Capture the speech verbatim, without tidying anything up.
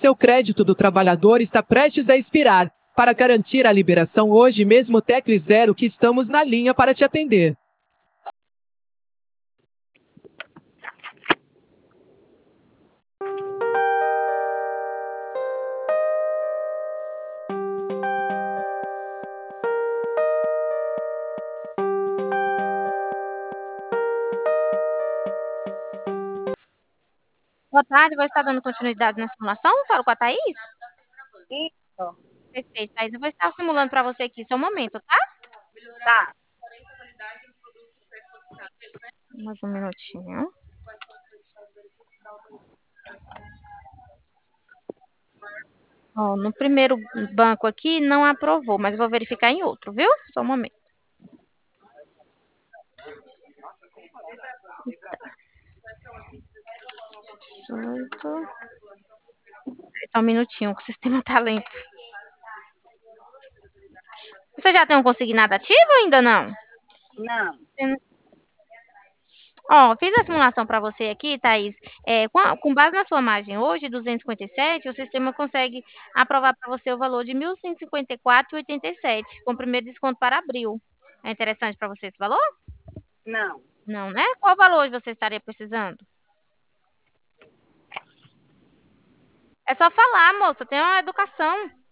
Seu crédito do trabalhador está prestes a expirar. Para garantir a liberação hoje mesmo, tecle zero que estamos na linha para te atender. Boa tarde, vou estar dando continuidade na simulação. Falo com a Thaís? Isso. Perfeito, Thaís. Eu vou estar simulando para você aqui, seu momento, tá? Tá. Mais um minutinho. Ó, no primeiro banco aqui não aprovou, mas eu vou verificar em outro, viu? Só um momento. dezoito. Só um minutinho, que o sistema tá lento. Você já tem um consignado ativo ou ainda não? Não. Ó, fiz a simulação para você aqui, Thaís. É, com, a- com base na sua margem hoje, duzentos e cinquenta e sete, o sistema consegue aprovar para você o valor de mil cento e cinquenta e quatro vírgula oitenta e sete, com o primeiro desconto para abril. É interessante para você esse valor? Não. Não, né? Qual valor você estaria precisando? É só falar, moça, tem uma educação.